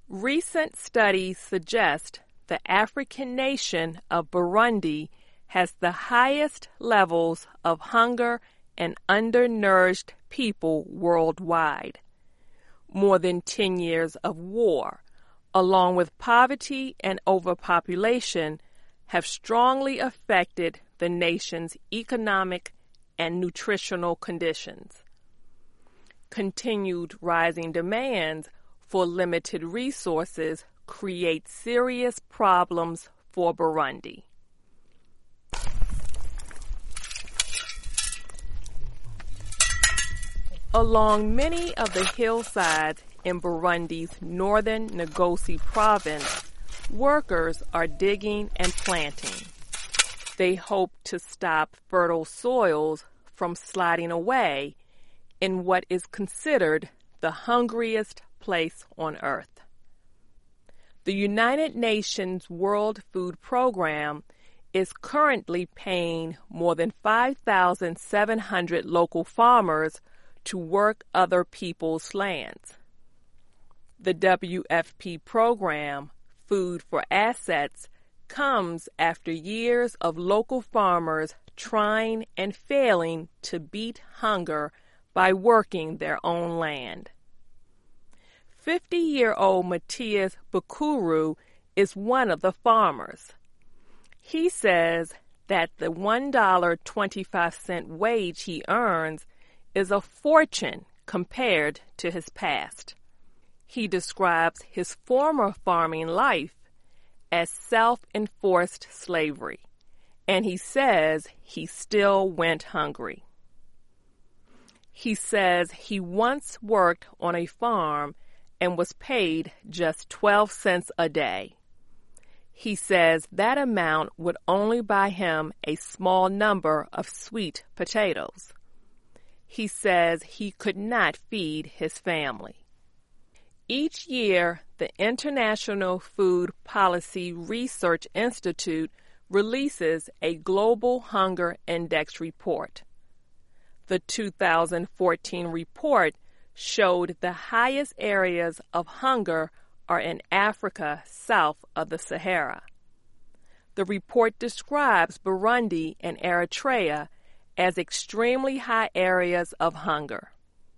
Recent studies suggest the African nation of Burundi has the highest levels of hunger and undernourished people worldwide. More than 10 years of war, along with poverty and overpopulation, have strongly affected the nation's economic and nutritional conditions. Continued rising demands for limited resources create serious problems for Burundi. Along many of the hillsides in Burundi's northern Ngozi province, workers are digging and planting. They hope to stop fertile soils from sliding away in what is considered the hungriest place on earth. The United Nations World Food Program is currently paying more than 5,700 local farmers to work other people's lands. The WFP program, Food for Assets, comes after years of local farmers trying and failing to beat hunger by working their own land. 50-year-old Matthias Bukuru is one of the farmers. He says that the $1.25 wage he earns is a fortune compared to his past. He describes his former farming life as self-enforced slavery, and he says he still went hungry. He says he once worked on a farm and was paid just 12 cents a day. He says that amount would only buy him a small number of sweet potatoes. He says he could not feed his family. Each year, the International Food Policy Research Institute releases a Global Hunger Index report. The 2014 report showed the highest areas of hunger are in Africa south of the Sahara. The report describes Burundi and Eritrea as extremely high areas of hunger.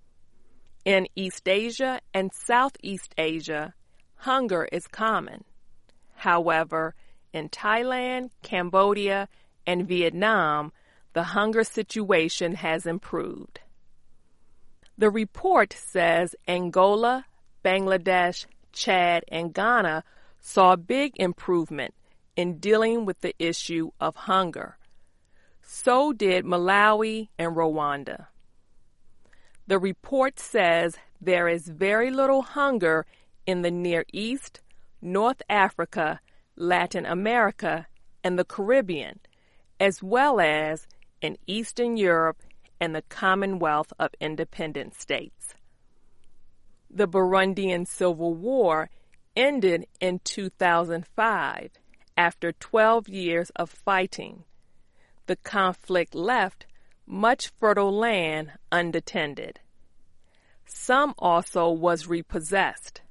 In East Asia and Southeast Asia, hunger is common. However, in Thailand, Cambodia, and Vietnam, the hunger situation has improved. The report says Angola, Bangladesh, Chad, and Ghana saw big improvement in dealing with the issue of hunger. So did Malawi and Rwanda. The report says there is very little hunger in the Near East, North Africa, Latin America, and the Caribbean, as well as in Eastern Europe and the Commonwealth of Independent States. The Burundian Civil War ended in 2005 after 12 years of fighting. The conflict left much fertile land unattended. Some also was repossessed.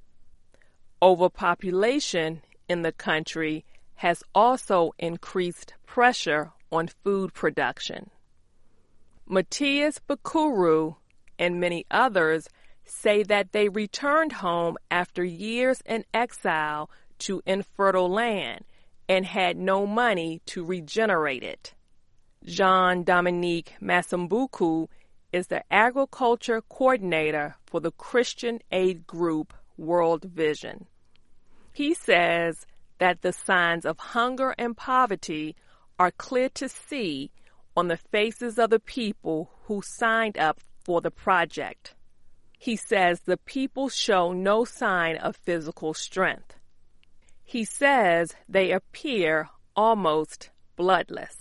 Overpopulation in the country has also increased pressure on food production. Matthias Bukuru and many others say that they returned home after years in exile to infertile land and had no money to regenerate it. Jean-Dominique Masumbuku is the agriculture coordinator for the Christian aid group World Vision. He says that the signs of hunger and poverty are clear to see on the faces of the people who signed up for the project. He says the people show no sign of physical strength. He says they appear almost bloodless.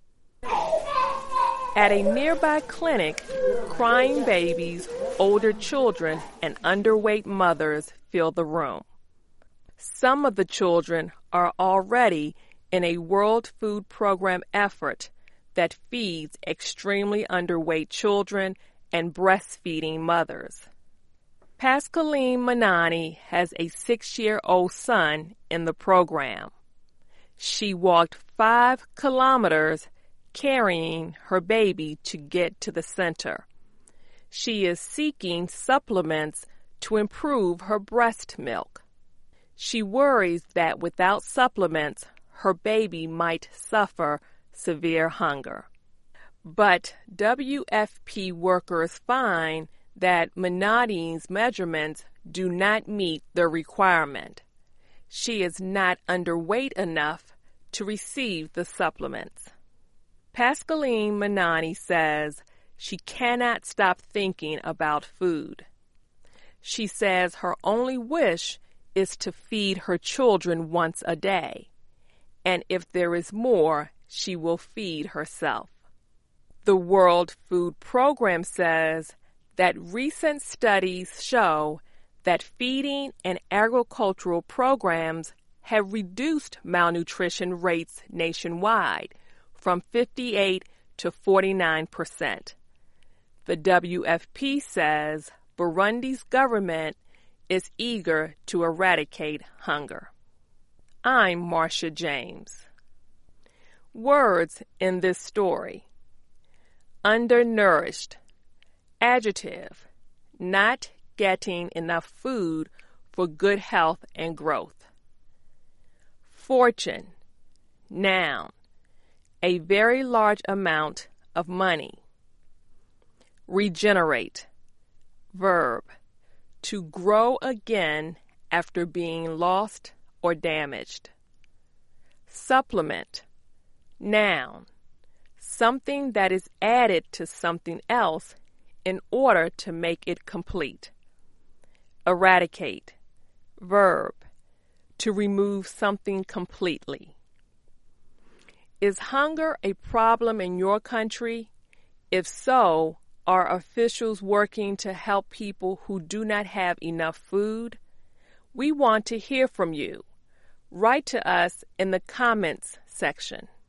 At a nearby clinic, crying babies, older children, and underweight mothers fill the room. Some of the children are already in a World Food Program effort that feeds extremely underweight children and breastfeeding mothers. Pascaline Manani has a 6-year-old son in the program. She walked 5 kilometers carrying her baby to get to the center. She is seeking supplements to improve her breast milk. She worries that without supplements, her baby might suffer severe hunger. But WFP workers find that Manani's measurements do not meet the requirement. She is not underweight enough to receive the supplements. Pascaline Manani says she cannot stop thinking about food. She says her only wish is to feed her children once a day, and if there is more, she will feed herself. The World Food Program says that recent studies show that feeding and agricultural programs have reduced malnutrition rates nationwide from 58 to 49%. The WFP says Burundi's government is eager to eradicate hunger. I'm Marcia James. Words in this story: undernourished. Adjective: not getting enough food for good health and growth. Fortune. Noun: a very large amount of money. Regenerate. Verb: to grow again after being lost or damaged. Supplement. Noun: something that is added to something else in order to make it complete. Eradicate. Verb: to remove something completely. Is hunger a problem in your country? If so, are officials working to help people who do not have enough food? We want to hear from you. Write to us in the comments section.